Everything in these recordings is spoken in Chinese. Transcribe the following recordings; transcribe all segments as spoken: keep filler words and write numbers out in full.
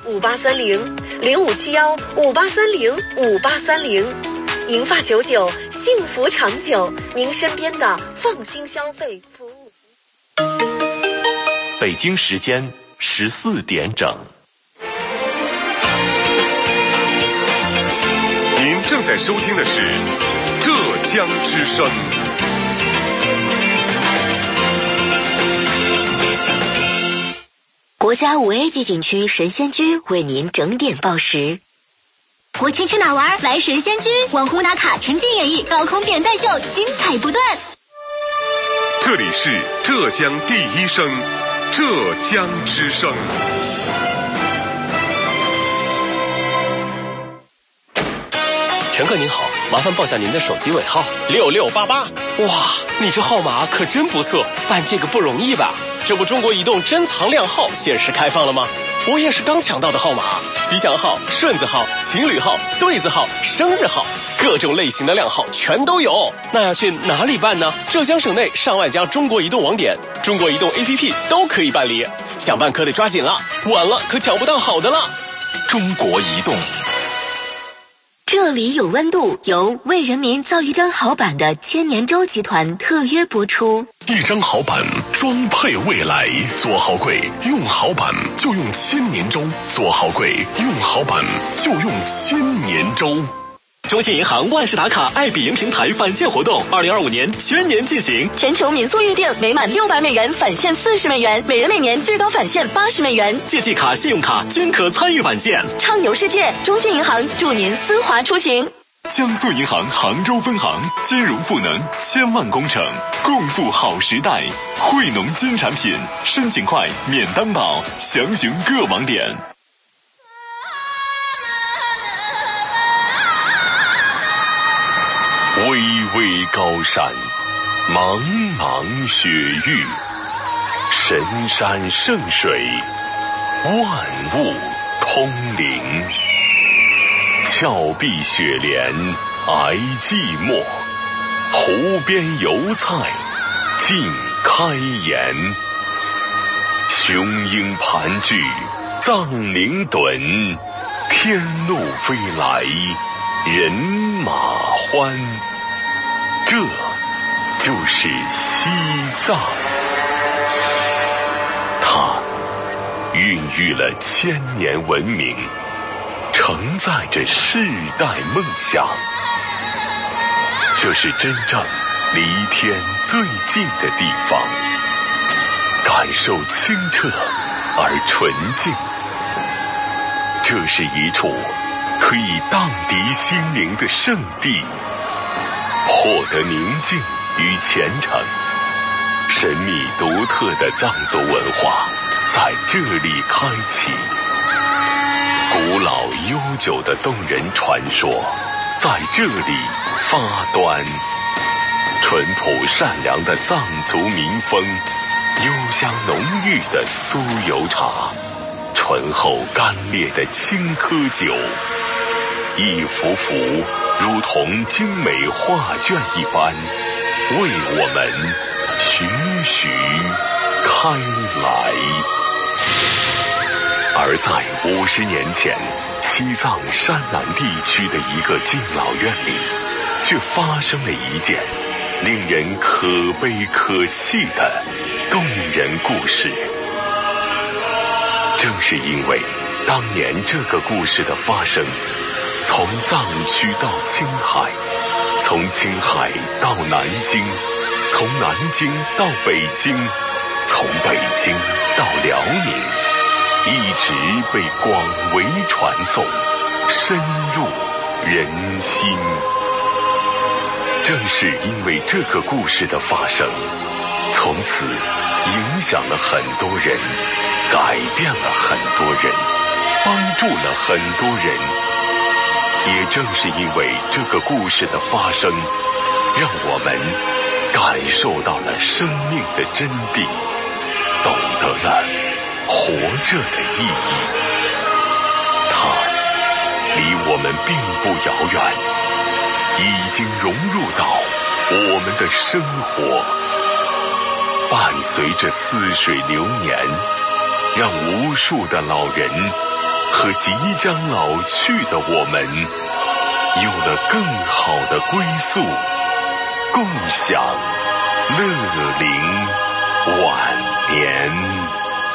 五八三零，零五七幺五八三零五八三零。银发九九，幸福长久，您身边的放心消费服务。 北京时间十四点整。 您正在收听的是浙江之声。 国家五 A 级景区神仙居为您整点报时。 国庆去哪玩？来神仙居，网红打卡，沉浸演绎，高空点赞秀，精彩不断。 这里是浙江第一声，浙江之声。 乘客您好，麻烦报下您的手机尾号六六八八。哇，你这号码可真不错，办这个不容易吧？这不中国移动珍藏靓号限时开放了吗？我也是刚抢到的号码，吉祥号、顺子号、情侣号、对子号、生日号，各种类型的靓号全都有。那要去哪里办呢？浙江省内上万家中国移动网点、中国移动 A P P 都可以办理，想办可得抓紧了，晚了可抢不到好的了。 中国移动。 这里有温度，由为人民造一张好板的千年舟集团特约播出。 一张好板，装配未来。做好柜，用好板就用千年舟；做好柜，用好板就用千年舟。 中信银行万事达卡爱彼迎平台返现活动，二零二五年全年进行， 全球民宿预订每满六百美元返现四十美元，每人每年最高返现八十美元， 借记卡、信用卡均可参与返现， 畅游世界。中信银行祝您丝滑出行。 江苏银行杭州分行，金融赋能千万工程，共赴好时代，惠农金产品，申请快，免担保，详询各网点。巍巍高山，茫茫雪域，神山圣水，万物通灵。峭壁雪莲挨寂寞，湖边油菜尽开颜。雄鹰盘踞藏灵遁，天路飞来人马欢。这就是西藏，它孕育了千年文明，承载着世代梦想。这是真正离天最近的地方，感受清澈而纯净。这是一处可以荡涤心灵的圣地，获得宁静与虔诚。神秘独特的藏族文化在这里开启，古老悠久的动人传说在这里发端。淳朴善良的藏族民风，幽香浓郁的酥油茶，醇厚干烈的青稞酒，一幅幅如同精美画卷一般，为我们徐徐开来。而在五十年前，西藏山南地区的一个敬老院里，却发生了一件令人可悲可泣的动人故事。正是因为当年这个故事的发生，从藏区到青海，从青海到南京，从南京到北京，从北京到辽宁，一直被广为传颂，深入人心。正是因为这个故事的发生，从此影响了很多人，改变了很多人，帮助了很多人。也正是因为这个故事的发生，让我们感受到了生命的真谛，懂得了活着的意义。它离我们并不遥远，已经融入到我们的生活，伴随着似水流年，让无数的老人和和即将老去的我们有了更好的归宿，共享乐龄晚年。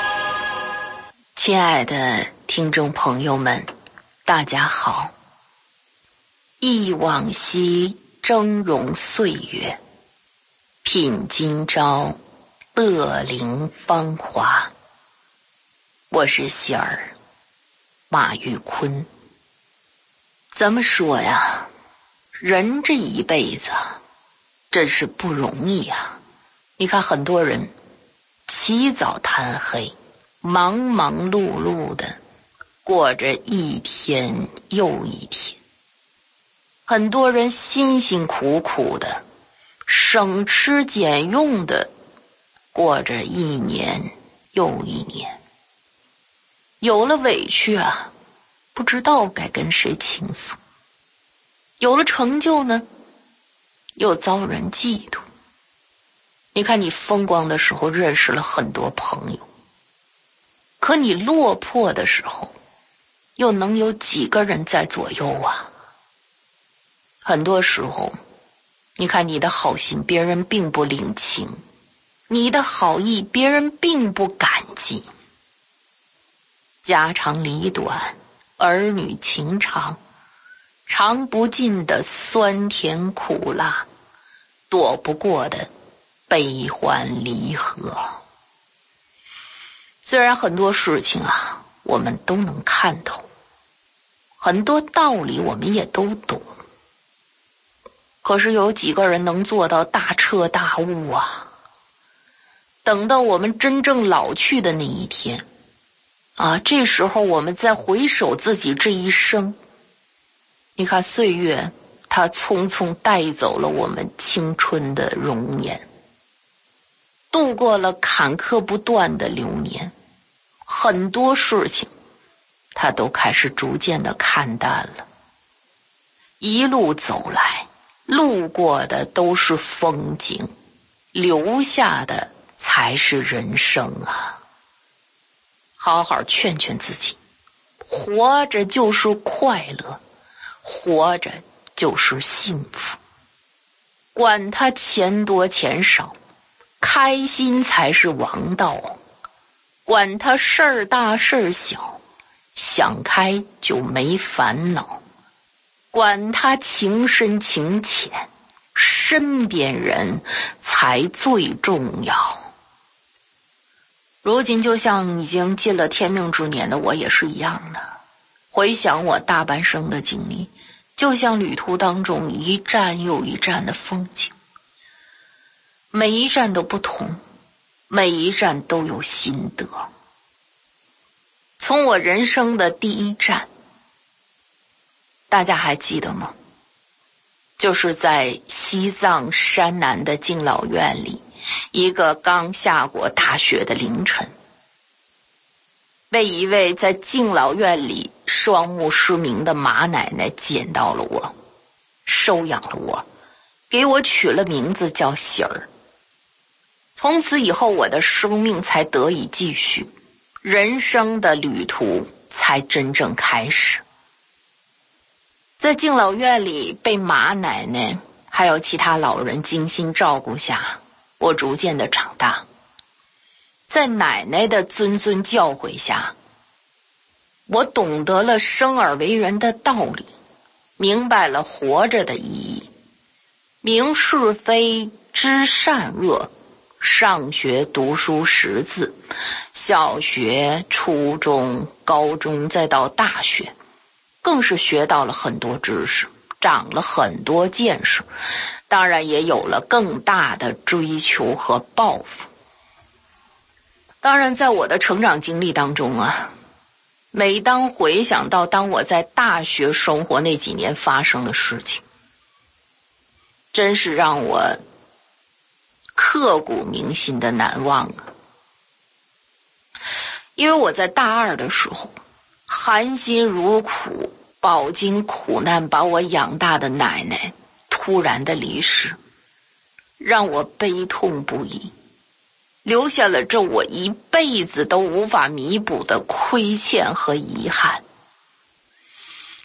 亲爱的听众朋友们，大家好。忆往昔峥嵘岁月，品今朝乐龄芳华。我是喜儿马玉坤。怎么说呀，人这一辈子真是不容易啊。你看很多人起早贪黑，忙忙碌碌的过着一天又一天，很多人辛辛苦苦的省吃俭用的过着一年又一年，有了委屈啊，不知道该跟谁倾诉；有了成就呢，又遭人嫉妒。你看你风光的时候认识了很多朋友，可你落魄的时候又能有几个人在左右啊？很多时候你看你的好心别人并不领情，你的好意别人并不感激。家长里短，儿女情长，尝不尽的酸甜苦辣，躲不过的悲欢离合。虽然很多事情啊我们都能看透，很多道理我们也都懂，可是有几个人能做到大彻大悟啊？等到我们真正老去的那一天啊，这时候我们再回首自己这一生，你看岁月它匆匆带走了我们青春的容颜，度过了坎坷不断的流年，很多事情它都开始逐渐的看淡了。一路走来，路过的都是风景，留下的才是人生啊！好好劝劝自己，活着就是快乐，活着就是幸福。管他钱多钱少，开心才是王道。管他事儿大事儿小，想开就没烦恼。管他情深情浅，身边人才最重要。如今就像已经进了天命之年的我也是一样的，回想我大半生的经历，就像旅途当中一站又一站的风景，每一站都不同，每一站都有心得。从我人生的第一站，大家还记得吗？就是在西藏山南的敬老院里，一个刚下过大雪的凌晨，被一位在敬老院里双目失明的马奶奶捡到了我，收养了我，给我取了名字叫喜儿。从此以后，我的生命才得以继续，人生的旅途才真正开始。在敬老院里被马奶奶还有其他老人精心照顾下，我逐渐的长大。在奶奶的谆谆教诲下，我懂得了生而为人的道理，明白了活着的意义，明是非，知善恶。上学读书识字，小学、初中、高中再到大学，更是学到了很多知识，长了很多见识，当然也有了更大的追求和抱负。当然在我的成长经历当中啊，每当回想到当我在大学生活那几年发生的事情，真是让我刻骨铭心的难忘啊。因为我在大二的时候，含辛茹苦饱经苦难把我养大的奶奶突然的离世，让我悲痛不已，留下了这我一辈子都无法弥补的亏欠和遗憾。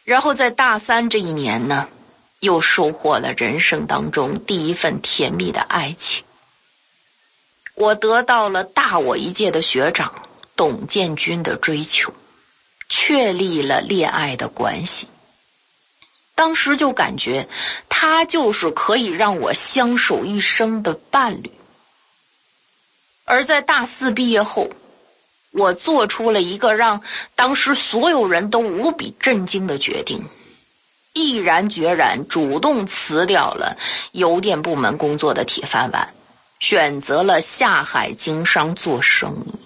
然后在大三这一年呢，又收获了人生当中第一份甜蜜的爱情。我得到了大我一届的学长董建军的追求，确立了恋爱的关系。当时就感觉他就是可以让我相守一生的伴侣。而在大四毕业后，我做出了一个让当时所有人都无比震惊的决定，毅然决然主动辞掉了邮电部门工作的铁饭碗，选择了下海经商做生意。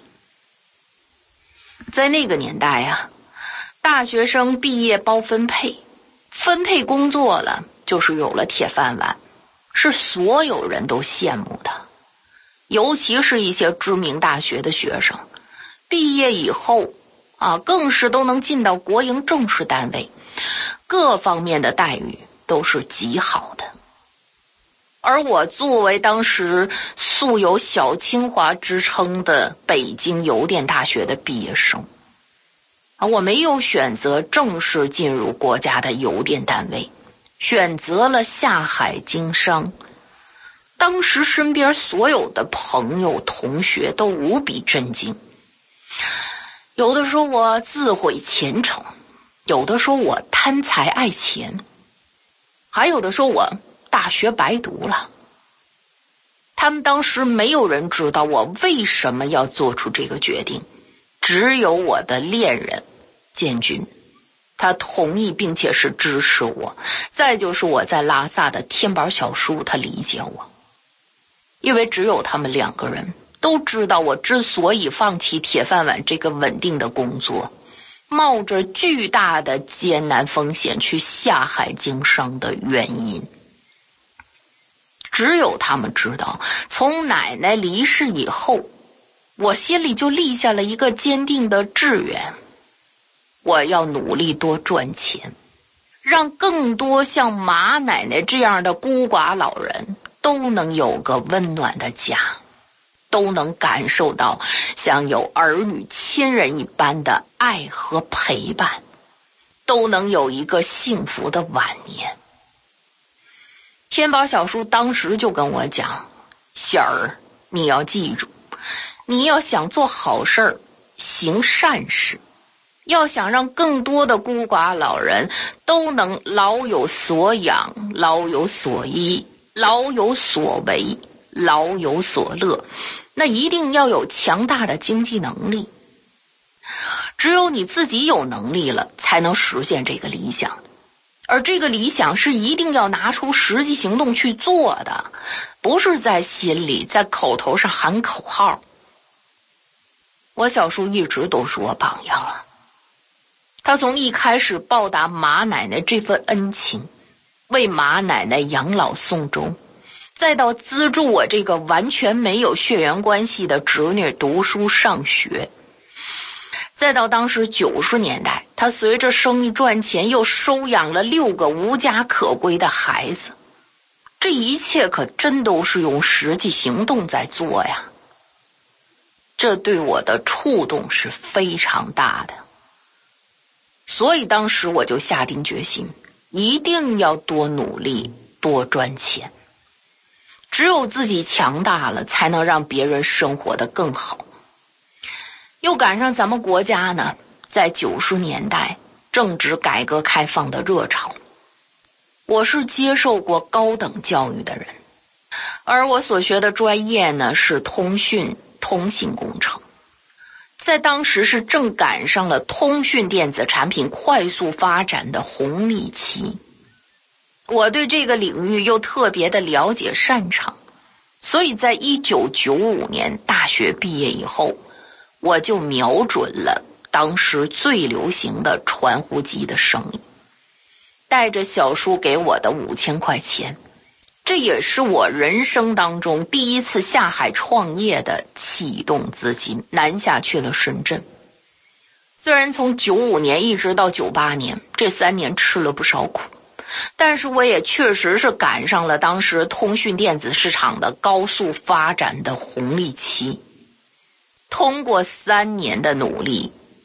在那个年代啊，大学生毕业包分配，分配工作了就是有了铁饭碗，是所有人都羡慕的。尤其是一些知名大学的学生，毕业以后啊，更是都能进到国营正式单位，各方面的待遇都是极好的。而我作为当时素有小清华之称的北京邮电大学的毕业生啊，我没有选择正式进入国家的邮电单位，选择了下海经商。当时身边所有的朋友同学都无比震惊，有的说我自毁前程，有的说我贪财爱钱，还有的说我大学白读了。他们当时没有人知道我为什么要做出这个决定，只有我的恋人建军，他同意并且是支持我，再就是我在拉萨的天宝小叔，他理解我。因为只有他们两个人都知道我之所以放弃铁饭碗这个稳定的工作，冒着巨大的艰难风险去下海经商的原因。只有他们知道，从奶奶离世以后，我心里就立下了一个坚定的志愿，我要努力多赚钱，让更多像马奶奶这样的孤寡老人都能有个温暖的家，都能感受到像有儿女亲人一般的爱和陪伴，都能有一个幸福的晚年。天宝小叔当时就跟我讲，喜儿，你要记住，你要想做好事儿，行善事，要想让更多的孤寡老人都能老有所养，老有所依，老有所为，老有所乐，那一定要有强大的经济能力。只有你自己有能力了，才能实现这个理想。而这个理想是一定要拿出实际行动去做的，不是在心里在口头上喊口号。我小叔一直都是我榜样啊，他从一开始报答马奶奶这份恩情，为马奶奶养老送终，再到资助我这个完全没有血缘关系的侄女读书上学，再到当时九十年代，他随着生意赚钱又收养了六个无家可归的孩子，这一切可真都是用实际行动在做呀。这对我的触动是非常大的，所以当时我就下定决心，一定要多努力，多赚钱。只有自己强大了，才能让别人生活得更好。又赶上咱们国家呢，在九十年代正值改革开放的热潮。我是接受过高等教育的人，而我所学的专业呢是通讯通信工程，在当时是正赶上了通讯电子产品快速发展的红利期。我对这个领域又特别的了解擅长，所以在一九九五年大学毕业以后，我就瞄准了当时最流行的传呼机的生意，带着小叔给我的五千块钱，这也是我人生当中第一次下海创业的启动资金，南下去了深圳。虽然从九五年一直到九八年，这三年吃了不少苦，但是我也确实是赶上了当时通讯电子市场的高速发展的红利期。通过三年的努力，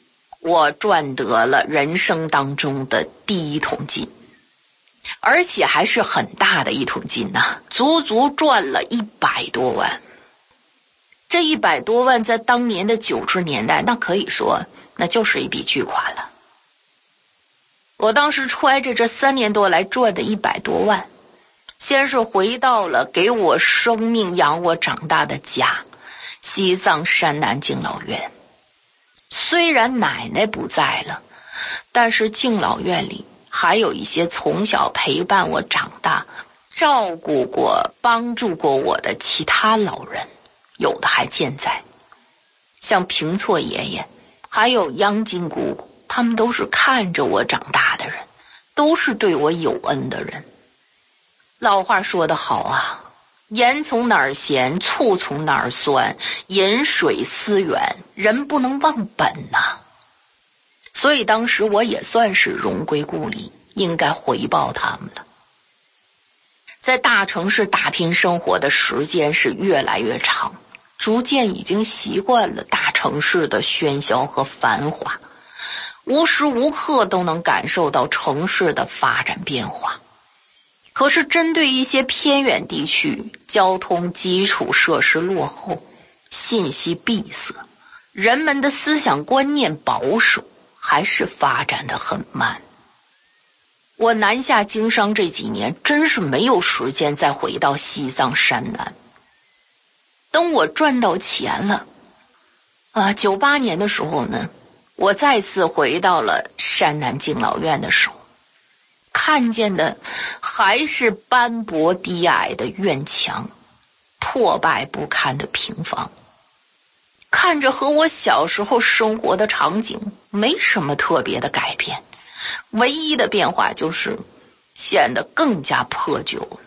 我赚得了人生当中的第一桶金，而且还是很大的一桶金呐、啊，足足赚了一百多万。这一百多万在当年的九十年代，那可以说那就是一笔巨款了。我当时揣着这三年多来赚的一百多万，先是回到了给我生命养我长大的家西藏山南敬老院。虽然奶奶不在了，但是敬老院里还有一些从小陪伴我长大、照顾过、帮助过我的其他老人，有的还健在，像平措爷爷还有央金姑姑，他们都是看着我长大的人，都是对我有恩的人。老话说得好啊，盐从哪儿咸，醋从哪儿酸，饮水思源，人不能忘本呐、啊。所以当时我也算是荣归故里，应该回报他们了。在大城市打拼生活的时间是越来越长，逐渐已经习惯了大城市的喧嚣和繁华，无时无刻都能感受到城市的发展变化。可是针对一些偏远地区，交通基础设施落后，信息闭塞，人们的思想观念保守，还是发展得很慢。我南下经商这几年真是没有时间再回到西藏山南。等我赚到钱了啊，九八年的时候呢，我再次回到了山南敬老院的时候，看见的还是斑驳低矮的院墙，破败不堪的平房，看着和我小时候生活的场景没什么特别的改变，唯一的变化就是显得更加破旧了。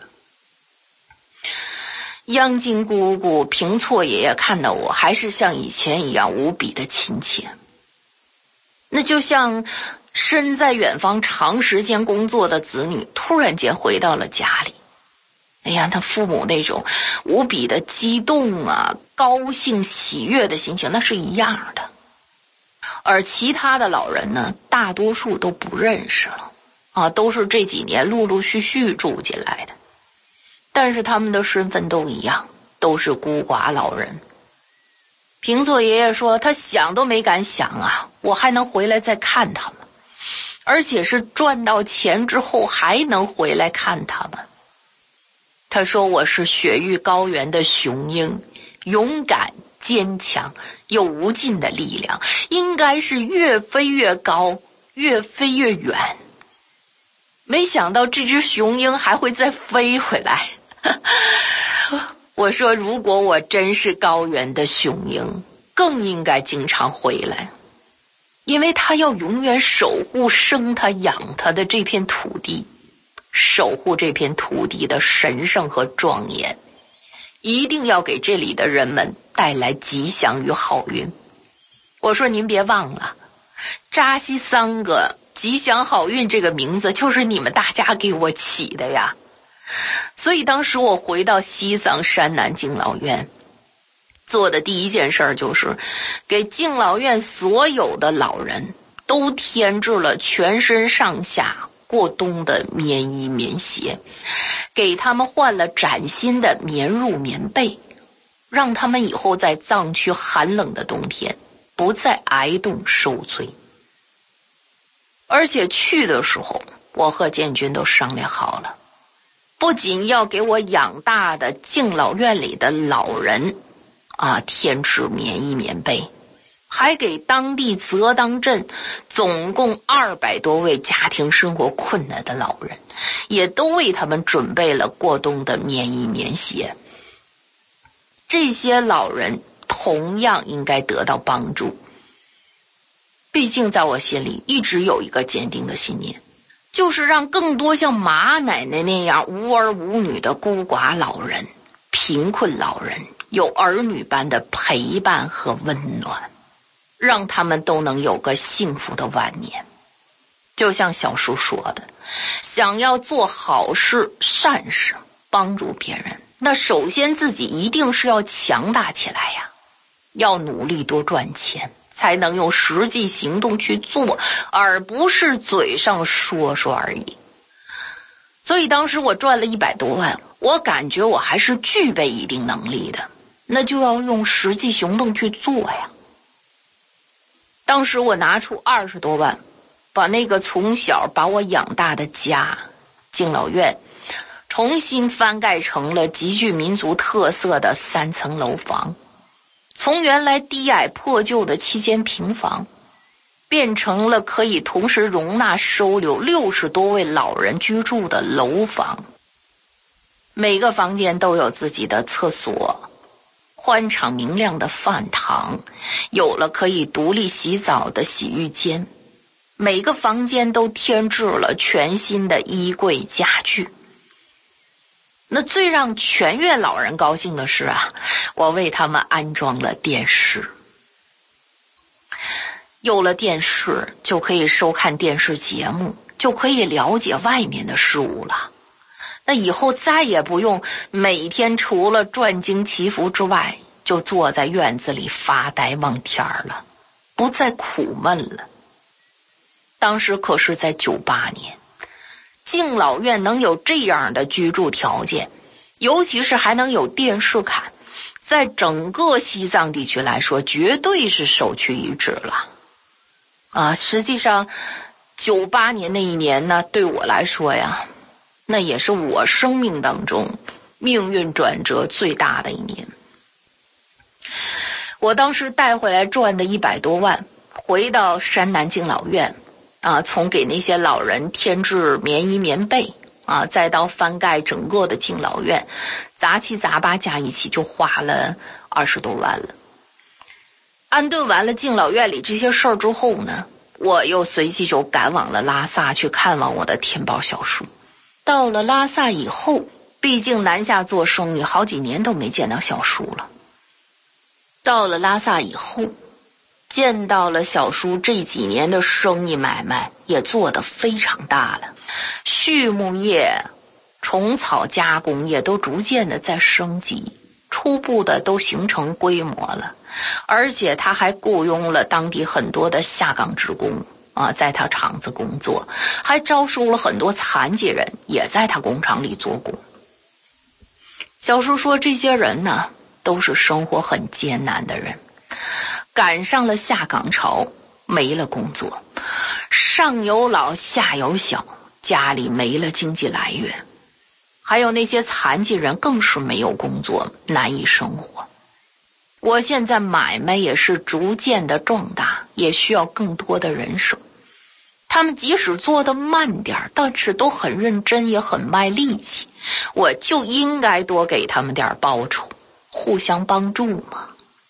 央金姑姑、平措爷爷看到我还是像以前一样无比的亲切，那就像身在远方长时间工作的子女突然间回到了家里，哎呀，他父母那种无比的激动啊、高兴喜悦的心情，那是一样的。而其他的老人呢，大多数都不认识了啊，都是这几年陆陆续续住进来的，但是他们的身份都一样，都是孤寡老人。平措爷爷说，他想都没敢想啊，我还能回来再看他们，而且是赚到钱之后还能回来看他们。他说我是雪域高原的雄鹰，勇敢坚强，有无尽的力量，应该是越飞越高，越飞越远。没想到这只雄鹰还会再飞回来。我说如果我真是高原的雄鹰，更应该经常回来，因为他要永远守护生他养他的这片土地，守护这片土地的神圣和庄严，一定要给这里的人们带来吉祥与好运。我说您别忘了，扎西桑格吉祥好运这个名字就是你们大家给我起的呀。所以当时我回到西藏山南敬老院，做的第一件事就是给敬老院所有的老人都添置了全身上下过冬的棉衣棉鞋，给他们换了崭新的棉褥棉被，让他们以后在藏区寒冷的冬天不再挨冻受罪。而且去的时候，我和建军都商量好了，不仅要给我养大的敬老院里的老人啊添置棉衣棉被，还给当地泽当镇总共二百多位家庭生活困难的老人，也都为他们准备了过冬的棉衣棉鞋。这些老人同样应该得到帮助。毕竟在我心里一直有一个坚定的信念，就是让更多像马奶奶那样无儿无女的孤寡老人、贫困老人有儿女般的陪伴和温暖，让他们都能有个幸福的晚年。就像小叔说的，想要做好事善事帮助别人，那首先自己一定是要强大起来呀，要努力多赚钱， 才能用实际行动去做，而不是嘴上说说而已。所以当时我赚了一百多万，我感觉我还是具备一定能力的，那就要用实际行动去做呀。当时我拿出二十多万，把那个从小把我养大的家敬老院重新翻盖成了极具民族特色的三层楼房，从原来低矮破旧的七间平房变成了可以同时容纳收留六十多位老人居住的楼房。每个房间都有自己的厕所，宽敞明亮的饭堂，有了可以独立洗澡的洗浴间，每个房间都添置了全新的衣柜家具。那最让全院老人高兴的是啊，我为他们安装了电视。有了电视，就可以收看电视节目，就可以了解外面的事物了。那以后再也不用每天除了转经祈福之外，就坐在院子里发呆望天了，不再苦闷了。当时可是在九八年，敬老院能有这样的居住条件，尤其是还能有电视看，在整个西藏地区来说，绝对是首屈一指了。啊，实际上九八年那一年呢，对我来说呀，那也是我生命当中命运转折最大的一年。我当时带回来赚的一百多万，回到山南敬老院啊，从给那些老人添置棉衣棉被啊，再到翻盖整个的敬老院，杂七杂八加一起就花了二十多万了。安顿完了敬老院里这些事儿之后呢，我又随即就赶往了拉萨去看望我的天宝小叔。到了拉萨以后，毕竟南下做生意好几年都没见到小叔了。到了拉萨以后，见到了小叔这几年的生意买卖也做得非常大了，畜牧业、虫草加工业都逐渐的在升级，初步的都形成规模了。而且他还雇佣了当地很多的下岗职工啊，在他厂子工作，还招收了很多残疾人也在他工厂里做工。小叔说，这些人呢都是生活很艰难的人，赶上了下岗潮，没了工作，上有老下有小，家里没了经济来源，还有那些残疾人更是没有工作，难以生活。我现在买卖也是逐渐的壮大，也需要更多的人手。他们即使做得慢点，但是都很认真，也很卖力气，我就应该多给他们点报酬，互相帮助嘛。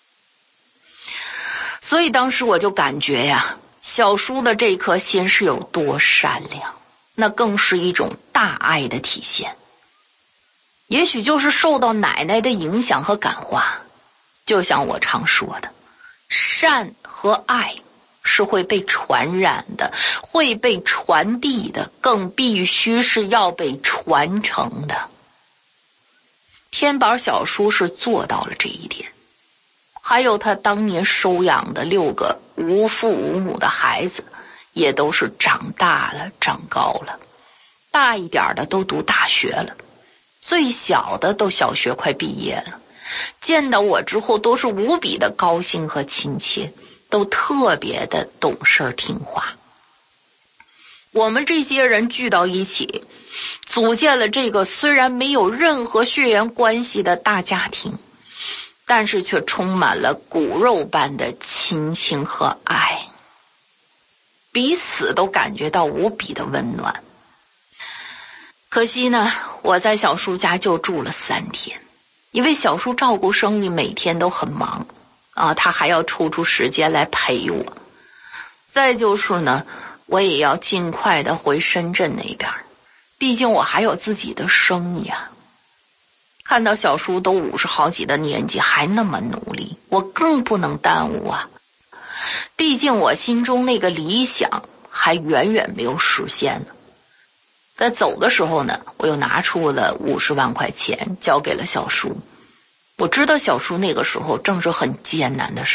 所以当时我就感觉呀，小叔的这颗心是有多善良，那更是一种大爱的体现。也许就是受到奶奶的影响和感化，就像我常说的，善和爱是会被传染的，会被传递的，更必须是要被传承的。天宝小叔是做到了这一点，还有他当年收养的六个无父无母的孩子，也都是长大了，长高了，大一点的都读大学了，最小的都小学快毕业了。见到我之后都是无比的高兴和亲切，都特别的懂事听话。我们这些人聚到一起，组建了这个虽然没有任何血缘关系的大家庭，但是却充满了骨肉般的亲情和爱，彼此都感觉到无比的温暖。可惜呢，我在小叔家就住了三天，因为小叔照顾生意每天都很忙啊，他还要抽出时间来陪我。再就是呢，我也要尽快的回深圳那边，毕竟我还有自己的生意啊。看到小叔都五十好几的年纪还那么努力，我更不能耽误啊。毕竟我心中那个理想还远远没有实现呢。在走的时候呢，我又拿出了五十万块钱交给了小叔。我知道小叔那个时候正是很艰难的时候，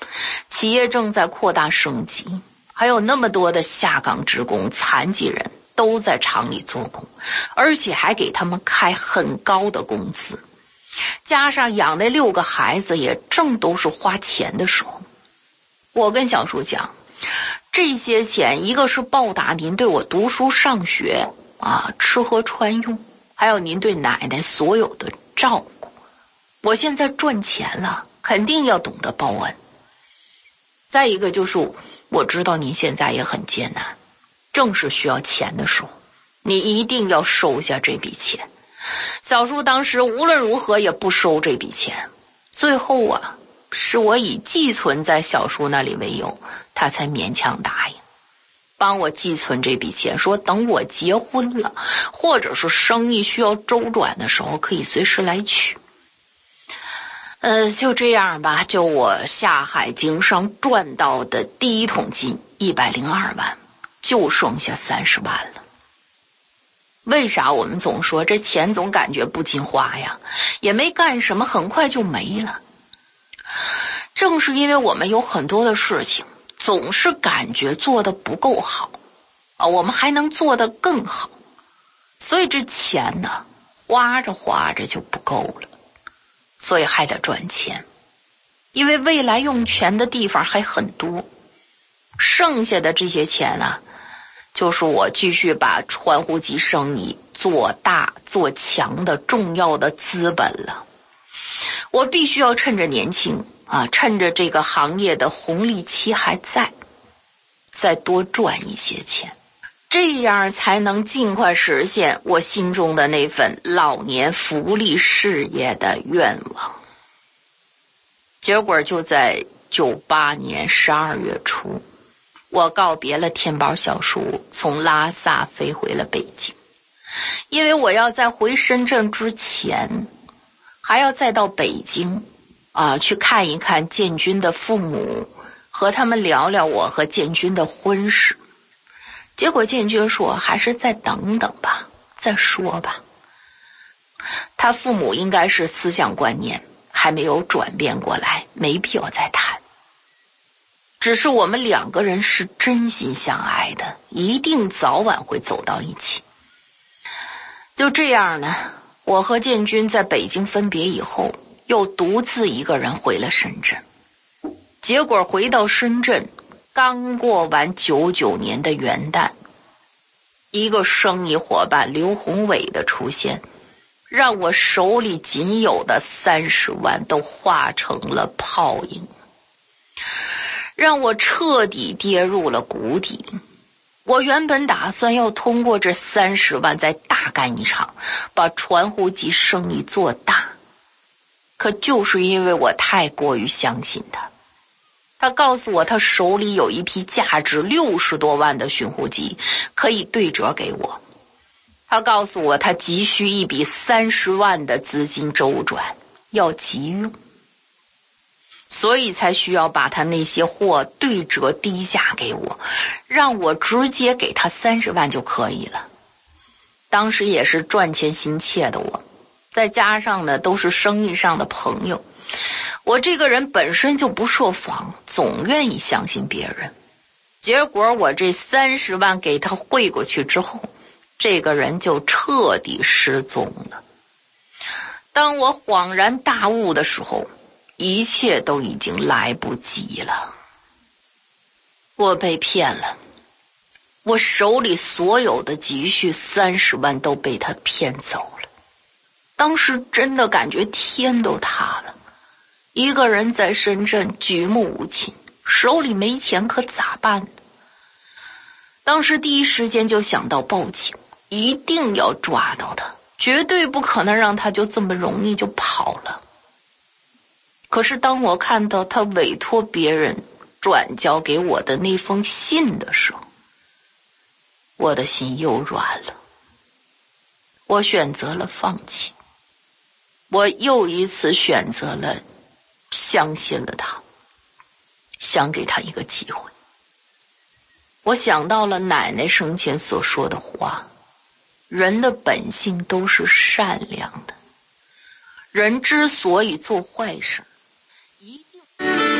企业正在扩大升级，还有那么多的下岗职工、残疾人都在厂里做工，而且还给他们开很高的工资，加上养那六个孩子也正都是花钱的时候。我跟小叔讲，这些钱一个是报答您对我读书上学啊、吃喝穿用，还有您对奶奶所有的照顾。我现在赚钱了，肯定要懂得报恩。再一个就是我知道您现在也很艰难，正是需要钱的时候，你一定要收下这笔钱。小叔当时无论如何也不收这笔钱，最后啊，是我以寄存在小叔那里为由，他才勉强答应帮我寄存这笔钱，说等我结婚了，或者是生意需要周转的时候，可以随时来取。呃，就这样吧，就我下海经商赚到的第一桶金一百零二万，就剩下三十万了。为啥我们总说这钱总感觉不经花呀？也没干什么，很快就没了。正是因为我们有很多的事情总是感觉做得不够好啊，我们还能做得更好，所以这钱呢，花着花着就不够了。所以还得赚钱，因为未来用钱的地方还很多。剩下的这些钱呢，就是我继续把传呼机生意做大做强的重要的资本了。我必须要趁着年轻啊，趁着这个行业的红利期还在，再多赚一些钱，这样才能尽快实现我心中的那份老年福利事业的愿望。结果就在九八年十二月初，我告别了天宝小叔，从拉萨飞回了北京。因为我要在回深圳之前，还要再到北京啊，去看一看建军的父母，和他们聊聊我和建军的婚事。结果建军说还是再等等吧，再说吧。他父母应该是思想观念还没有转变过来，没必要再谈。只是我们两个人是真心相爱的，一定早晚会走到一起。就这样呢，我和建军在北京分别以后，又独自一个人回了深圳。结果回到深圳，刚过完九九年的元旦，一个生意伙伴刘宏伟的出现，让我手里仅有的三十万都化成了泡影，让我彻底跌入了谷底。我原本打算要通过这三十万再大干一场，把传呼机生意做大，可就是因为我太过于相信他。他告诉我他手里有一批价值六十多万的寻呼机，可以对折给我。他告诉我他急需一笔三十万的资金周转，要急用，所以才需要把他那些货对折低价给我，让我直接给他三十万就可以了。当时也是赚钱心切的我，再加上呢都是生意上的朋友，我这个人本身就不设防，总愿意相信别人。结果我这三十万给他汇过去之后，这个人就彻底失踪了。当我恍然大悟的时候，一切都已经来不及了。我被骗了，我手里所有的积蓄三十万都被他骗走了。当时真的感觉天都塌了，一个人在深圳举目无亲，手里没钱可咋办呢？当时第一时间就想到报警，一定要抓到他，绝对不可能让他就这么容易就跑了。可是当我看到他委托别人转交给我的那封信的时候，我的心又软了。我选择了放弃，我又一次选择了相信了他，想给他一个机会。我想到了奶奶生前所说的话，人的本性都是善良的，人之所以做坏事，一定过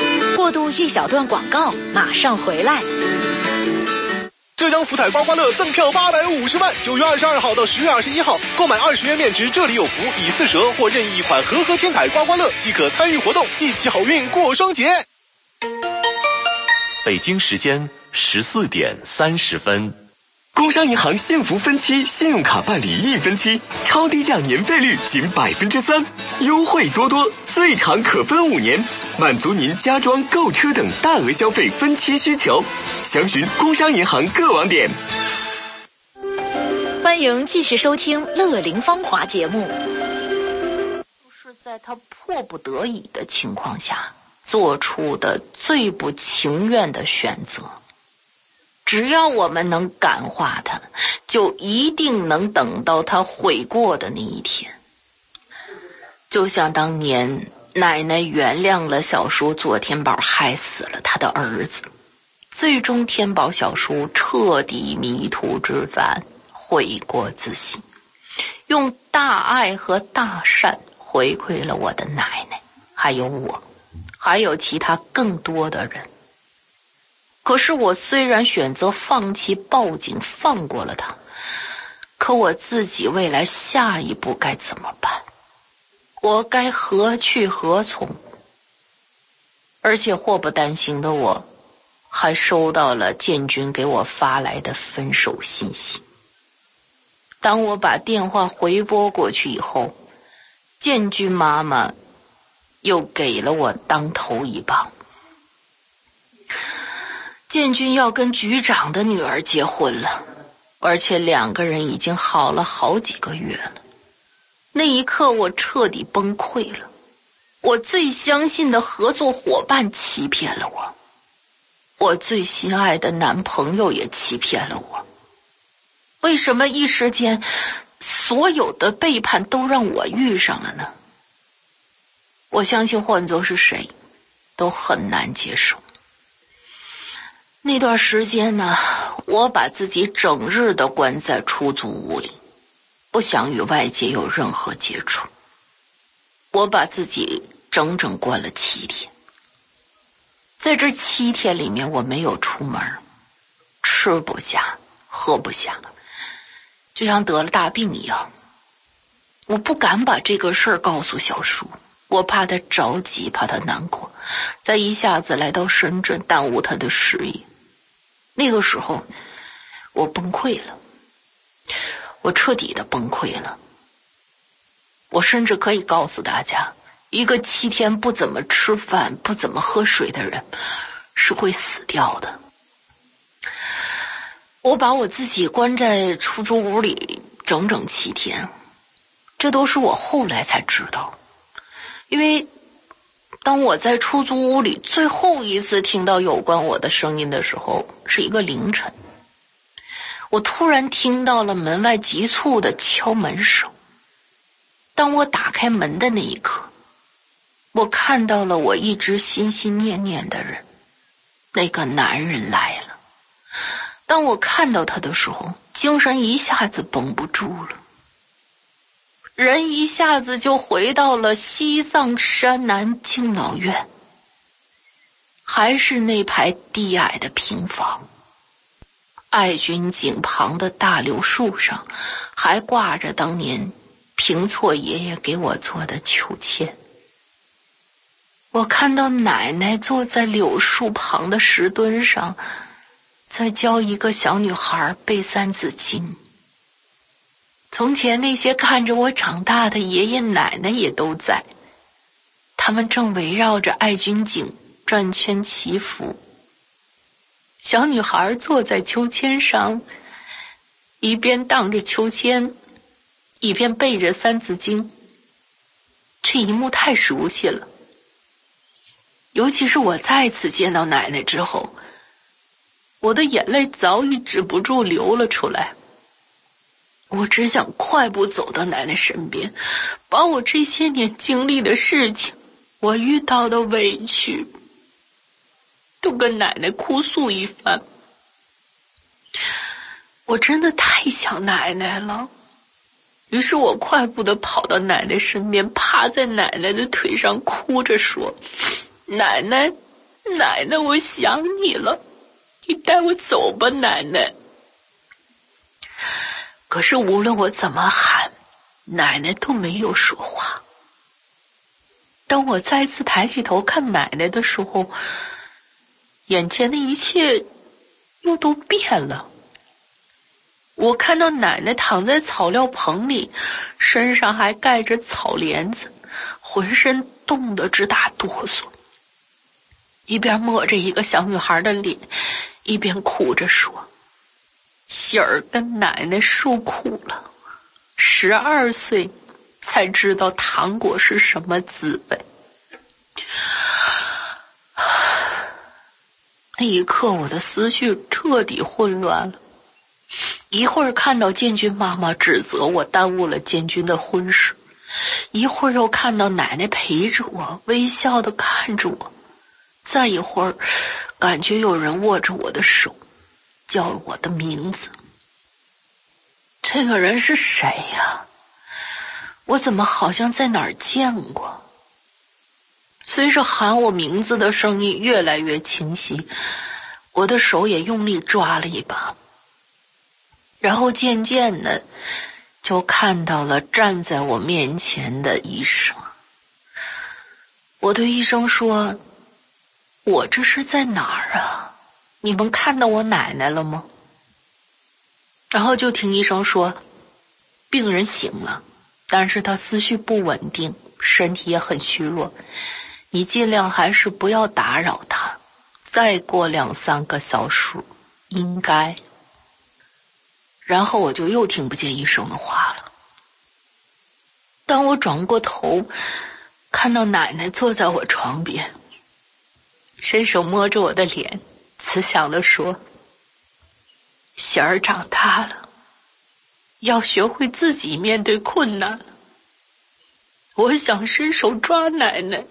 过渡一小段广告，马上回来。 浙江福彩刮刮乐赠票八百五十万，九月二十二号到十月二十一号，购买二十元面值这里有福以四蛇或任意一款和合天彩刮刮乐即可参与活动，一起好运过双节。 北京时间十四点三十分。 工商银行幸福分期信用卡办理一分期，超低降年费率仅百分之三，优惠多多，最长可分五年，满足您家装、购车等大额消费分期需求。详询工商银行各网点。 欢迎继续收听《乐龄芳华》节目。 就是在他迫不得已的情况下做出的最不情愿的选择。只要我们能感化他，就一定能等到他悔过的那一天。就像当年奶奶原谅了小叔做天宝害死了他的儿子，最终天宝小叔彻底迷途知返，悔过自新，用大爱和大善回馈了我的奶奶，还有我，还有其他更多的人。可是我虽然选择放弃报警放过了他，可我自己未来下一步该怎么办？我该何去何从？而且祸不单行的我还收到了建军给我发来的分手信息。当我把电话回拨过去以后，建军妈妈又给了我当头一棒。建军要跟局长的女儿结婚了，而且两个人已经好了好几个月了。那一刻我彻底崩溃了，我最相信的合作伙伴欺骗了我，我最心爱的男朋友也欺骗了我。为什么一时间所有的背叛都让我遇上了呢？我相信换作是谁都很难接受。那段时间呢，我把自己整日的关在出租屋里，不想与外界有任何接触。我把自己整整关了七天，在这七天里面我没有出门，吃不下喝不下，就像得了大病一样。我不敢把这个事儿告诉小叔，我怕他着急，怕他难过，再一下子来到深圳耽误他的事业。那个时候我崩溃了，我彻底的崩溃了。我甚至可以告诉大家，一个七天不怎么吃饭不怎么喝水的人是会死掉的。我把我自己关在出租屋里整整七天，这都是我后来才知道。因为当我在出租屋里最后一次听到有关我的声音的时候，是一个凌晨。我突然听到了门外急促的敲门声。当我打开门的那一刻，我看到了我一直心心念念的人，那个男人来了。当我看到他的时候，精神一下子绷不住了，人一下子就回到了西藏山南敬老院，还是那排低矮的平房，爱军井旁的大柳树上还挂着当年平错爷爷给我做的秋千。我看到奶奶坐在柳树旁的石墩上，在教一个小女孩背三字经。从前那些看着我长大的爷爷奶奶也都在，他们正围绕着爱军井转圈祈福。小女孩坐在秋千上，一边荡着秋千，一边背着三字经。这一幕太熟悉了，尤其是我再次见到奶奶之后，我的眼泪早已止不住流了出来。我只想快步走到奶奶身边，把我这些年经历的事情，我遇到的委屈，都跟奶奶哭诉一番。我真的太想奶奶了，于是我快步地跑到奶奶身边，趴在奶奶的腿上哭着说：奶奶， 奶奶，我想你了，你带我走吧，奶奶。可是无论我怎么喊，奶奶都没有说话。当我再次抬起头看奶奶的时候，眼前的一切又都变了。我看到奶奶躺在草料棚里，身上还盖着草帘子，浑身冻得直打哆嗦，一边摸着一个小女孩的脸，一边哭着说：喜儿跟奶奶受苦了，十二岁才知道糖果是什么滋味。那一刻我的思绪彻底混乱了，一会儿看到建军妈妈指责我耽误了建军的婚事，一会儿又看到奶奶陪着我，微笑地看着我，再一会儿感觉有人握着我的手，叫我的名字。这个人是谁呀？我怎么好像在哪儿见过？随着喊我名字的声音越来越清晰，我的手也用力抓了一把，然后渐渐的就看到了站在我面前的医生。我对医生说：我这是在哪儿啊？你们看到我奶奶了吗？然后就听医生说，病人醒了，但是他思绪不稳定，身体也很虚弱，你尽量还是不要打扰他，再过两三个小时应该。然后我就又听不见医生的话了。当我转过头，看到奶奶坐在我床边，伸手摸着我的脸，慈祥地说：喜儿长大了，要学会自己面对困难了。我想伸手抓奶奶，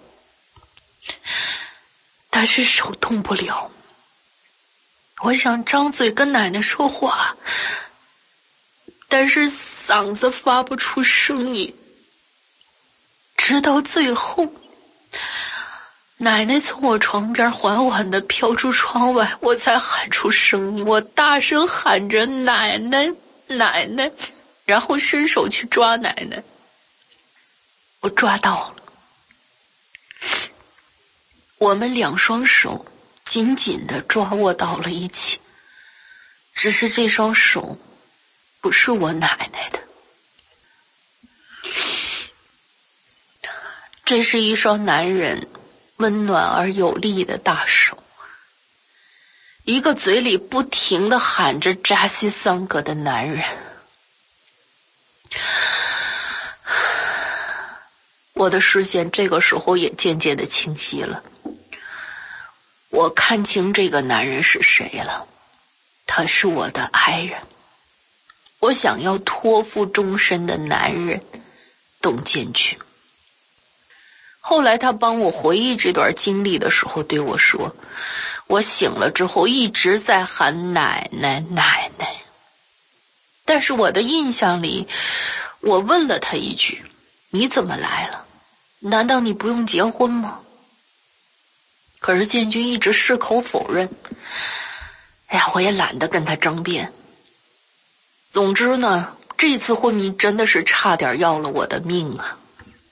但是手动不了。我想张嘴跟奶奶说话，但是嗓子发不出声音。直到最后，奶奶从我床边缓缓地飘出窗外，我才喊出声音。我大声喊着奶奶奶奶，然后伸手去抓奶奶。我抓到了，我们两双手紧紧地抓握到了一起，只是这双手不是我奶奶的，这是一双男人温暖而有力的大手，一个嘴里不停地喊着扎西桑格的男人。我的视线这个时候也渐渐的清晰了，我看清这个男人是谁了，他是我的爱人，我想要托付终身的男人董建军。后来他帮我回忆这段经历的时候对我说，我醒了之后一直在喊奶奶奶奶，但是我的印象里，我问了他一句，你怎么来了？难道你不用结婚吗？可是建军一直矢口否认。哎呀，我也懒得跟他争辩。总之呢，这次昏迷真的是差点要了我的命啊！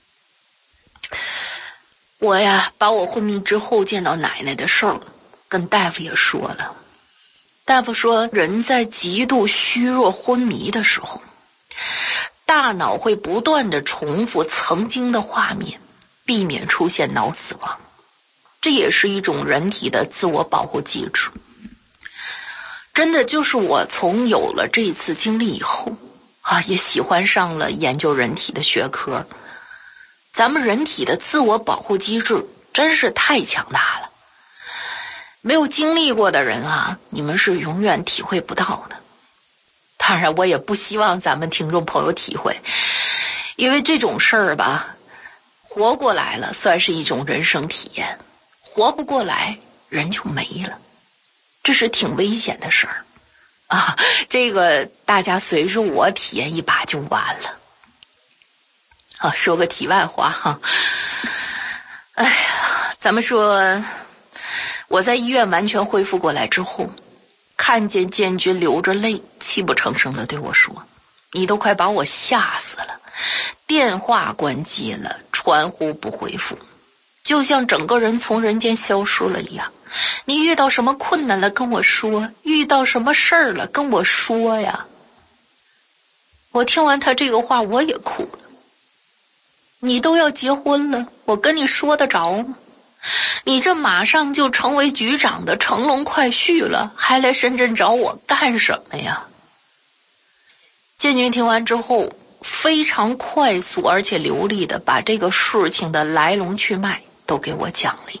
我呀，把我昏迷之后见到奶奶的事儿跟大夫也说了。大夫说，人在极度虚弱昏迷的时候，大脑会不断的重复曾经的画面，避免出现脑死亡，这也是一种人体的自我保护机制。真的就是我从有了这次经历以后啊，也喜欢上了研究人体的学科。咱们人体的自我保护机制真是太强大了，没有经历过的人啊，你们是永远体会不到的。当然我也不希望咱们听众朋友体会，因为这种事儿吧，活过来了算是一种人生体验，活不过来人就没了，这是挺危险的事儿啊！这个大家随着我体验一把就完了。啊，说个题外话哈，哎呀，咱们说我在医院完全恢复过来之后，看见建军流着泪，泣不成声地对我说：“你都快把我吓死了，电话关机了，传呼不回复，就像整个人从人间消失了一样。你遇到什么困难了跟我说，遇到什么事儿了跟我说呀。”我听完他这个话，我也哭了。你都要结婚了，我跟你说得着吗？你这马上就成为局长的乘龙快婿了，还来深圳找我干什么呀？建军听完之后，非常快速而且流利的把这个事情的来龙去脉都给我讲了。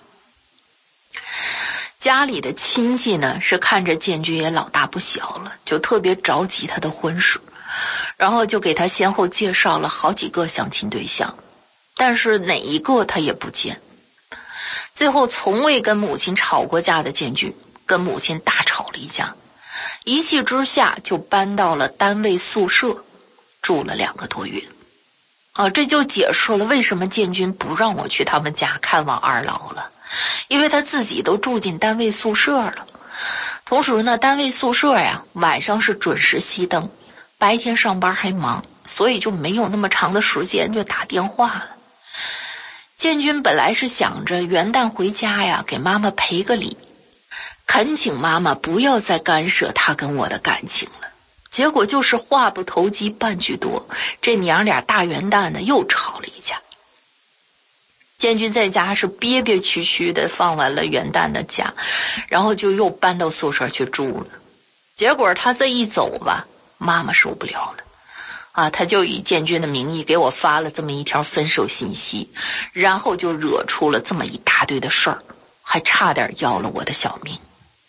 家里的亲戚呢，是看着建军也老大不小了，就特别着急他的婚事，然后就给他先后介绍了好几个相亲对象，但是哪一个他也不见。最后从未跟母亲吵过架的建军跟母亲大吵了一架，一气之下就搬到了单位宿舍住了两个多月。啊，这就解释了为什么建军不让我去他们家看望二老了，因为他自己都住进单位宿舍了。同时呢，单位宿舍呀晚上是准时熄灯，白天上班还忙，所以就没有那么长的时间就打电话了。建军本来是想着元旦回家呀，给妈妈赔个礼，恳请妈妈不要再干涉他跟我的感情了。结果就是话不投机半句多，这娘俩大元旦呢又吵了一架。建军在家是憋憋屈屈的放完了元旦的假，然后就又搬到宿舍去住了。结果他这一走吧，妈妈受不了了啊，他就以建军的名义给我发了这么一条分手信息，然后就惹出了这么一大堆的事儿，还差点要了我的小命。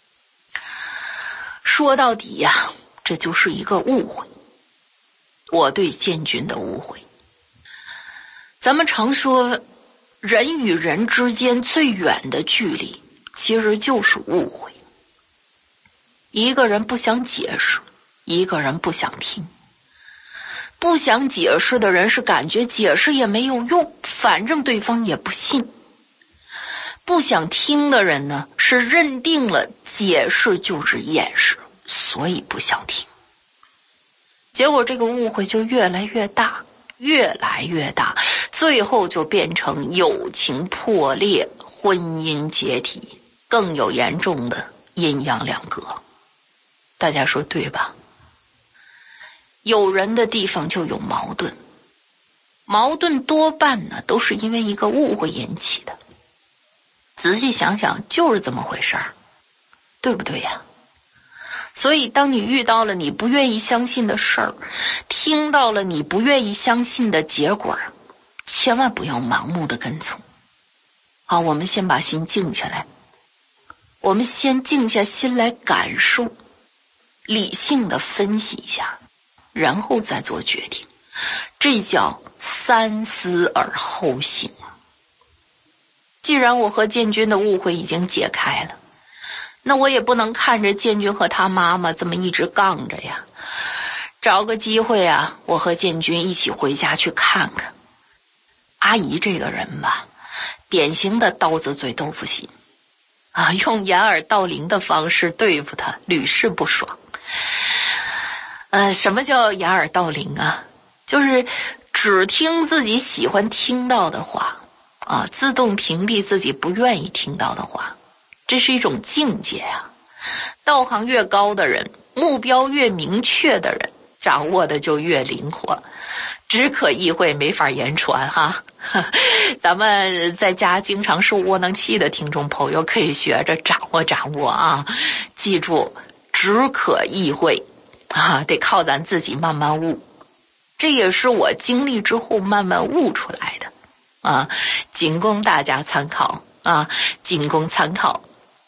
说到底呀、啊，这就是一个误会，我对建军的误会。咱们常说人与人之间最远的距离其实就是误会。一个人不想解释，一个人不想听。不想解释的人是感觉解释也没有用，反正对方也不信。不想听的人呢，是认定了解释就是掩饰，所以不想听。结果这个误会就越来越大，越来越大，最后就变成友情破裂，婚姻解体，更有严重的阴阳两隔。大家说对吧？有人的地方就有矛盾，矛盾多半呢都是因为一个误会引起的。仔细想想就是这么回事儿，对不对呀？所以当你遇到了你不愿意相信的事儿，听到了你不愿意相信的结果，千万不要盲目的跟从。好，我们先把心静下来，我们先静下心来感受，理性的分析一下，然后再做决定，这叫三思而后行。既然我和建军的误会已经解开了，那我也不能看着建军和他妈妈这么一直杠着呀。找个机会啊，我和建军一起回家去看看。阿姨这个人吧，典型的刀子嘴豆腐心啊，用掩耳盗铃的方式对付他，屡试不爽。呃，什么叫掩耳盗铃啊？就是只听自己喜欢听到的话啊，自动屏蔽自己不愿意听到的话，这是一种境界啊。道行越高的人，目标越明确的人，掌握的就越灵活。只可意会没法言传哈。咱们在家经常受窝囊气的听众朋友可以学着掌握掌握啊，记住只可意会啊，得靠咱自己慢慢悟。这也是我经历之后慢慢悟出来的啊，仅供大家参考啊，仅供参考。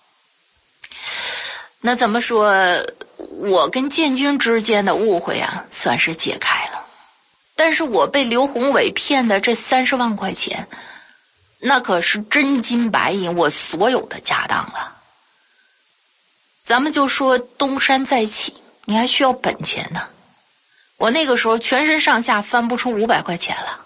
那怎么说，我跟建军之间的误会啊，算是解开了。但是我被刘宏伟骗的这三十万块钱，那可是真金白银，我所有的家当了。咱们就说东山再起，你还需要本钱呢。我那个时候全身上下翻不出五百块钱了。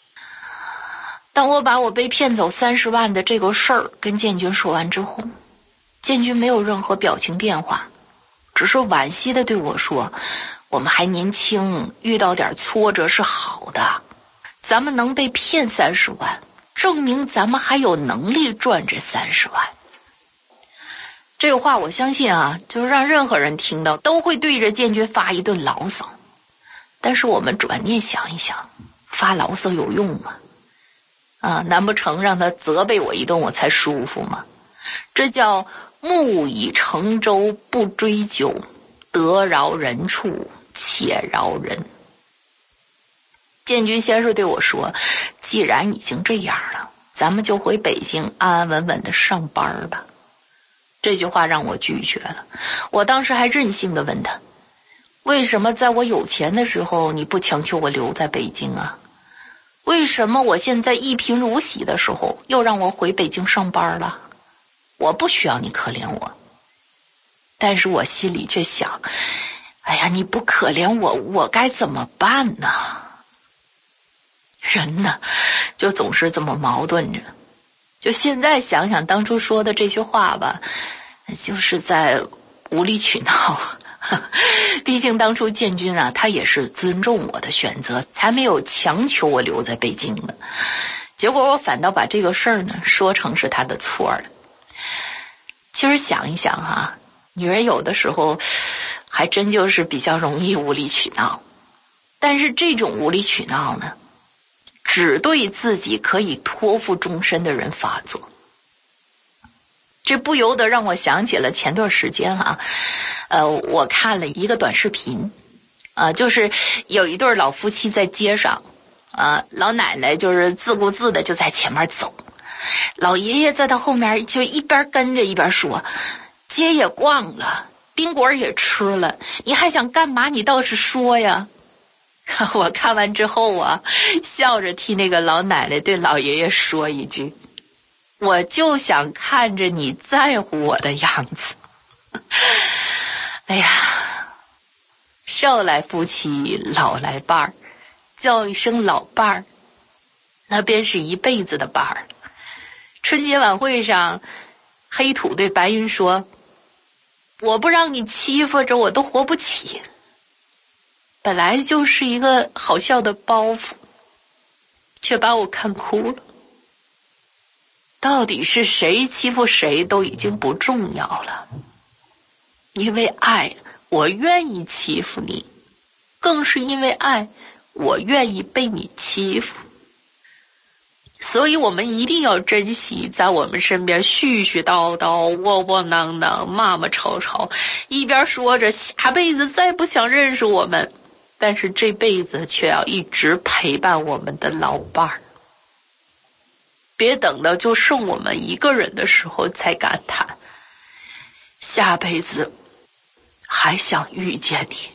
当我把我被骗走三十万的这个事儿跟建军说完之后， 建军没有任何表情变化，只是惋惜地对我说，我们还年轻，遇到点挫折是好的，咱们能被骗三十万，证明咱们还有能力赚这三十万。这个话我相信啊，就是让任何人听到都会对着建军发一顿牢骚。但是我们转念想一想，发牢骚有用吗？啊，难不成让他责备我一顿我才舒服吗？这叫木已成舟不追究，得饶人处且饶人。建军先是对我说，既然已经这样了，咱们就回北京安安稳稳的上班吧。这句话让我拒绝了。我当时还任性的问他，为什么在我有钱的时候你不强求我留在北京啊？为什么我现在一贫如洗的时候又让我回北京上班了？我不需要你可怜我。但是我心里却想，哎呀，你不可怜我，我该怎么办呢？人呢，就总是这么矛盾着。就现在想想当初说的这句话吧，就是在无理取闹。毕竟当初建军啊，他也是尊重我的选择，才没有强求我留在北京的。结果我反倒把这个事儿呢说成是他的错了。其实想一想啊，女人有的时候还真就是比较容易无理取闹，但是这种无理取闹呢，只对自己可以托付终身的人发作。这不由得让我想起了前段时间啊，呃，我看了一个短视频，啊、呃，就是有一对老夫妻在街上，啊、呃，老奶奶就是自顾自的就在前面走，老爷爷在他后面就一边跟着一边说，街也逛了，宾馆也吃了，你还想干嘛？你倒是说呀。我看完之后啊，笑着替那个老奶奶对老爷爷说一句，我就想看着你在乎我的样子。哎呀，少来夫妻老来伴儿，叫一声老伴儿，那便是一辈子的伴儿。春节晚会上，黑土对白云说，我不让你欺负着我都活不起。本来就是一个好笑的包袱，却把我看哭了。到底是谁欺负谁都已经不重要了，因为爱，我愿意欺负你，更是因为爱，我愿意被你欺负。所以我们一定要珍惜在我们身边絮絮叨叨、窝窝囊囊、骂骂吵吵，一边说着下辈子再不想认识我们，但是这辈子却要一直陪伴我们的老伴儿。别等到就剩我们一个人的时候才感叹，下辈子还想遇见你。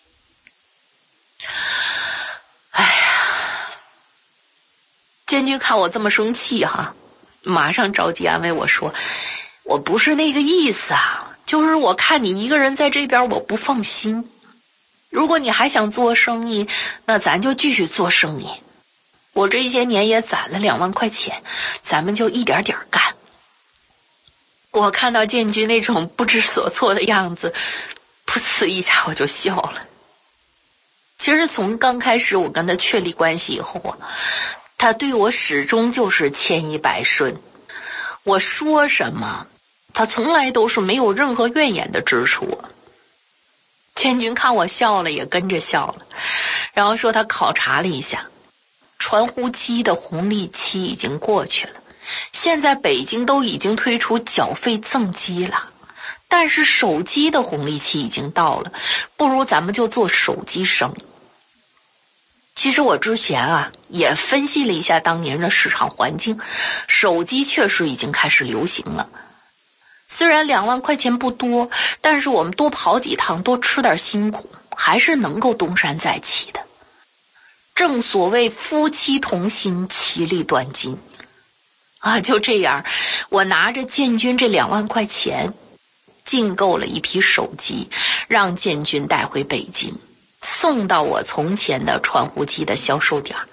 哎呀，建军看我这么生气哈，马上着急安慰我说，我不是那个意思啊，就是我看你一个人在这边我不放心。如果你还想做生意，那咱就继续做生意。我这些年也攒了两万块钱，咱们就一点点干。我看到建军那种不知所措的样子，噗呲一下我就笑了。其实从刚开始我跟他确立关系以后啊，他对我始终就是千依百顺。我说什么，他从来都是没有任何怨言的支持我。建军看我笑了，也跟着笑了，然后说他考察了一下，传呼机的红利期已经过去了，现在北京都已经推出缴费赠机了，但是手机的红利期已经到了，不如咱们就做手机生意。其实我之前啊也分析了一下当年的市场环境，手机确实已经开始流行了。虽然两万块钱不多，但是我们多跑几趟，多吃点辛苦，还是能够东山再起的。正所谓夫妻同心，其利断金啊！就这样，我拿着建军这两万块钱，进购了一批手机，让建军带回北京，送到我从前的传呼机的销售点，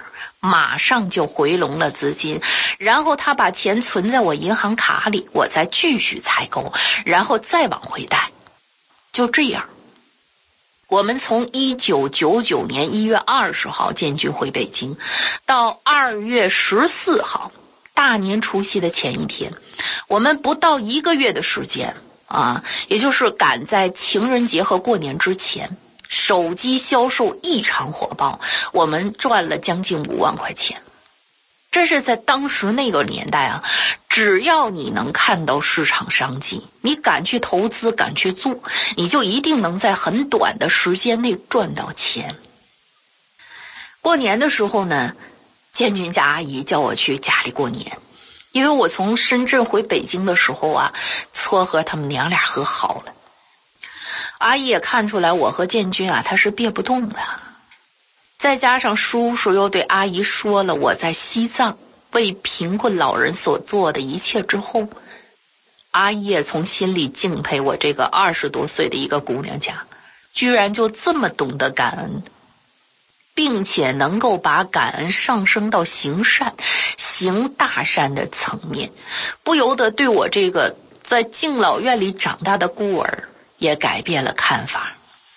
马上就回笼了资金，然后他把钱存在我银行卡里，我再继续采购，然后再往回带。就这样，我们从一九九九年一月二十号建军回北京，到二月十四号大年除夕的前一天，我们不到一个月的时间啊，也就是赶在情人节和过年之前，手机销售异常火爆，我们赚了将近五万块钱。这是在当时那个年代啊，只要你能看到市场商机，你敢去投资，敢去做，你就一定能在很短的时间内赚到钱。过年的时候呢，建军家阿姨叫我去家里过年，因为我从深圳回北京的时候啊，撮合他们娘俩和好了。阿姨也看出来我和建军啊，他是憋不动了。再加上叔叔又对阿姨说了我在西藏为贫困老人所做的一切之后，阿姨也从心里敬佩我这个二十多岁的一个姑娘家，居然就这么懂得感恩，并且能够把感恩上升到行善、行大善的层面，不由得对我这个在敬老院里长大的孤儿也改变了看法。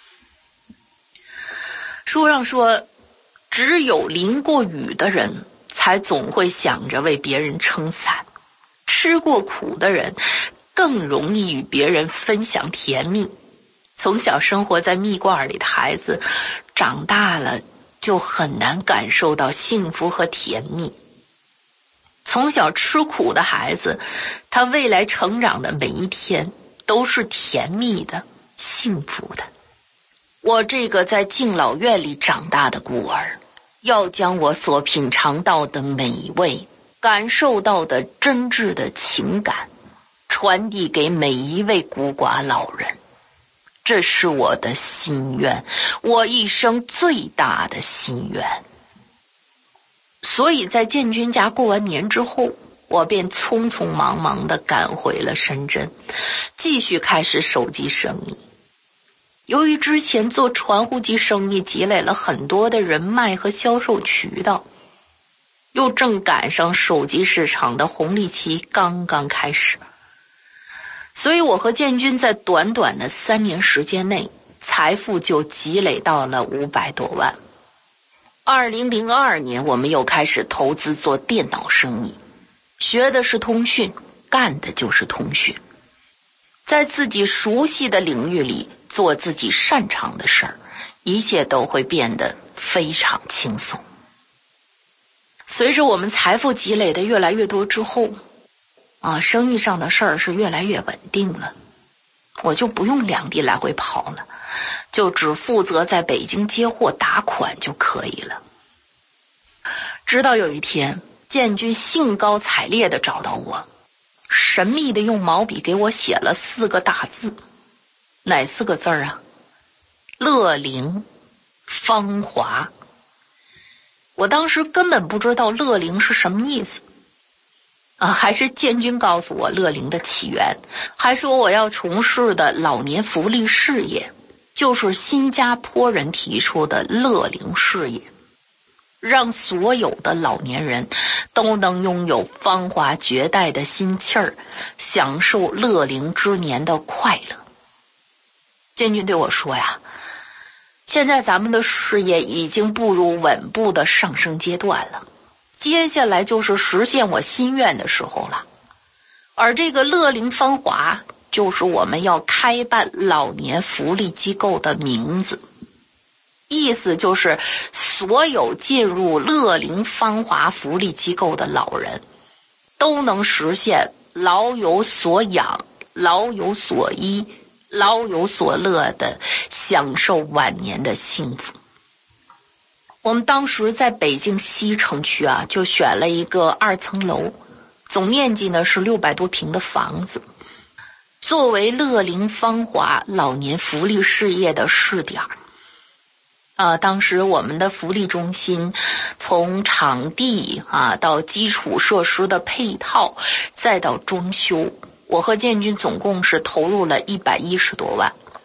书上说，只有淋过雨的人才总会想着为别人撑伞，吃过苦的人更容易与别人分享甜蜜。从小生活在蜜罐里的孩子，长大了就很难感受到幸福和甜蜜。从小吃苦的孩子，他未来成长的每一天都是甜蜜的、幸福的。我这个在敬老院里长大的孤儿，要将我所品尝到的美味、感受到的真挚的情感传递给每一位孤寡老人，这是我的心愿，我一生最大的心愿。所以在建军家过完年之后，我便匆匆忙忙地赶回了深圳，继续开始手机生意。由于之前做传呼机生意积累了很多的人脉和销售渠道，又正赶上手机市场的红利期刚刚开始，所以我和建军在短短的三年时间内，财富就积累到了五百多万。二零零二年，我们又开始投资做电脑生意，学的是通讯，干的就是通讯，在自己熟悉的领域里做自己擅长的事儿，一切都会变得非常轻松。随着我们财富积累的越来越多之后啊，生意上的事儿是越来越稳定了，我就不用两地来回跑了，就只负责在北京接货打款就可以了。直到有一天，建军兴高采烈地找到我，神秘地用毛笔给我写了四个大字。哪四个字啊？乐龄芳华。我当时根本不知道乐龄是什么意思啊，还是建军告诉我乐龄的起源，还说我要从事的老年福利事业就是新加坡人提出的乐龄事业，让所有的老年人都能拥有芳华绝代的心气儿，享受乐龄之年的快乐。建军对我说呀，现在咱们的事业已经步入稳步的上升阶段了，接下来就是实现我心愿的时候了。而这个乐龄芳华就是我们要开办老年福利机构的名字，意思就是所有进入乐龄芳华福利机构的老人都能实现老有所养、老有所依、老有所乐的享受晚年的幸福。我们当时在北京西城区啊，就选了一个二层楼，总面积呢是六百多平的房子，作为乐龄芳华老年福利事业的试点。啊，当时我们的福利中心从场地啊到基础设施的配套，再到装修，我和建军总共是投入了一百一十多万，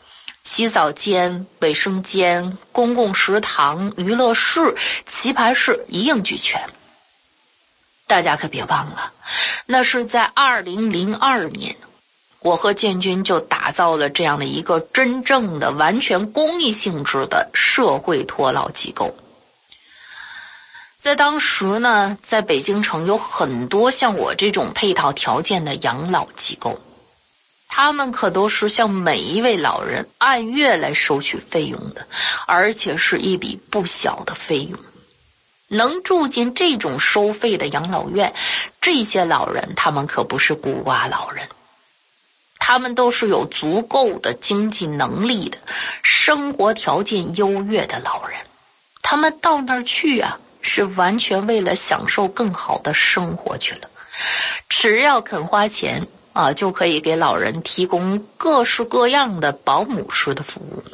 洗澡间、卫生间、公共食堂、娱乐室、棋牌室一应俱全。大家可别忘了，那是在二零零二年，我和建军就打造了这样的一个真正的完全公益性质的社会托老机构。在当时呢，在北京城有很多像我这种配套条件的养老机构，他们可都是向每一位老人按月来收取费用的，而且是一笔不小的费用。能住进这种收费的养老院，这些老人他们可不是孤寡老人，他们都是有足够的经济能力的，生活条件优越的老人。他们到那儿去啊，是完全为了享受更好的生活去了。只要肯花钱啊，就可以给老人提供各式各样的保姆式的服务。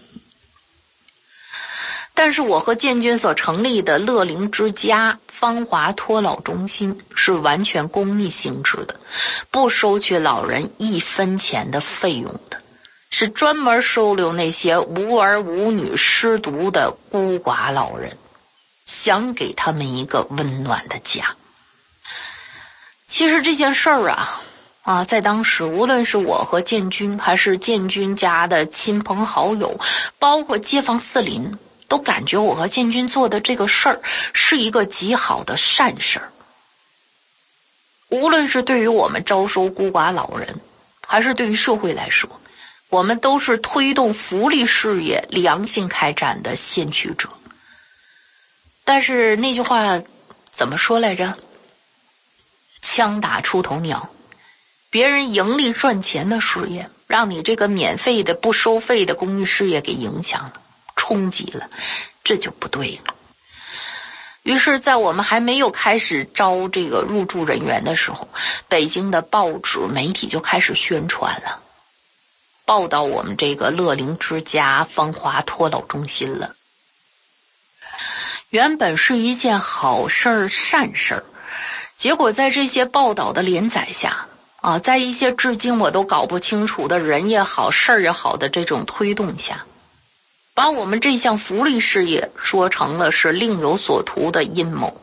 但是我和建军所成立的乐龄之家芳华托老中心是完全公益性质的，不收取老人一分钱的费用的，是专门收留那些无儿无女失独的孤寡老人，想给他们一个温暖的家。其实这件事儿啊啊，在当时无论是我和建军，还是建军家的亲朋好友，包括街坊四邻，都感觉我和建军做的这个事儿是一个极好的善事儿。无论是对于我们招收孤寡老人，还是对于社会来说，我们都是推动福利事业良性开展的先驱者。但是那句话怎么说来着？枪打出头鸟，别人盈利赚钱的事业，让你这个免费的不收费的公益事业给影响了，冲击了，这就不对了。于是在我们还没有开始招这个入住人员的时候，北京的报纸媒体就开始宣传了，报道我们这个乐龄之家芳华托老中心了。原本是一件好事儿善事儿，结果在这些报道的连载下啊，在一些至今我都搞不清楚的人也好事儿也好的这种推动下，把我们这项福利事业说成了是另有所图的阴谋。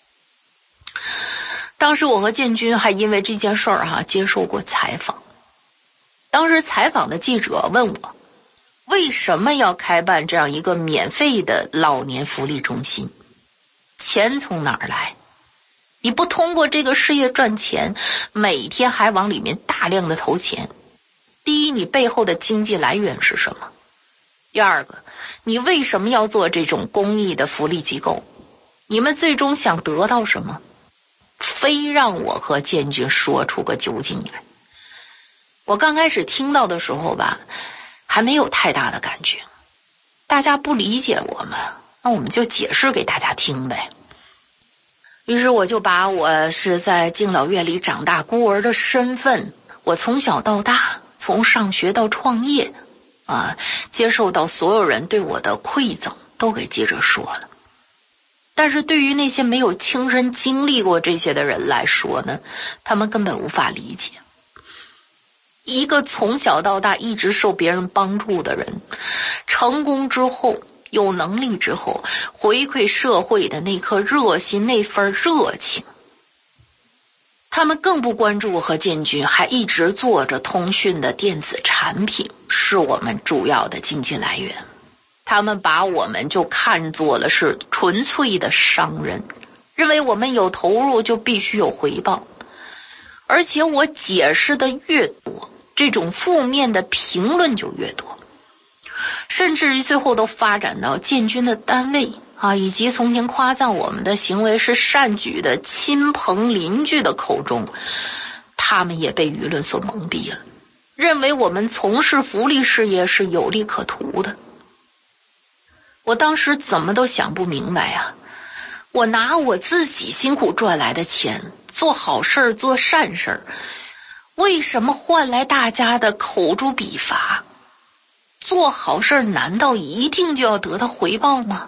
当时我和建军还因为这件事儿哈接受过采访，当时采访的记者问我，为什么要开办这样一个免费的老年福利中心？钱从哪儿来？你不通过这个事业赚钱，每天还往里面大量的投钱，第一，你背后的经济来源是什么？第二个，你为什么要做这种公益的福利机构？你们最终想得到什么？非让我和建军说出个究竟来。我刚开始听到的时候吧，还没有太大的感觉，大家不理解我们，那我们就解释给大家听呗。于是我就把我是在敬老院里长大孤儿的身份，我从小到大，从上学到创业啊，接受到所有人对我的馈赠都给接着说了。但是对于那些没有亲身经历过这些的人来说呢，他们根本无法理解。一个从小到大一直受别人帮助的人，成功之后，有能力之后，回馈社会的那颗热心，那份热情。他们更不关注我和建军还一直做着通讯的电子产品是我们主要的经济来源，他们把我们就看作了是纯粹的商人，认为我们有投入就必须有回报。而且我解释的越多，这种负面的评论就越多，甚至于最后都发展到建军的单位啊，以及从前夸赞我们的行为是善举的亲朋邻居的口中，他们也被舆论所蒙蔽了，认为我们从事福利事业是有利可图的。我当时怎么都想不明白啊，我拿我自己辛苦赚来的钱做好事做善事，为什么换来大家的口诛笔伐？做好事难道一定就要得到回报吗？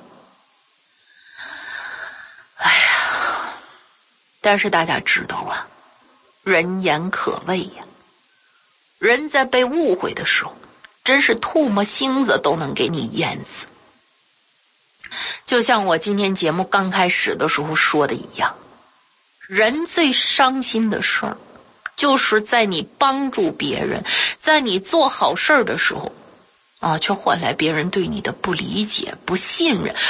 哎呀，但是大家知道啊，人言可畏呀。人在被误会的时候， 真是唾沫星子都能给你淹死。就像我今天节目刚开始的时候说的一样，人最伤心的事儿，就是在你帮助别人，在你做好事儿的时候啊，却换来别人对你的不理解、不信任，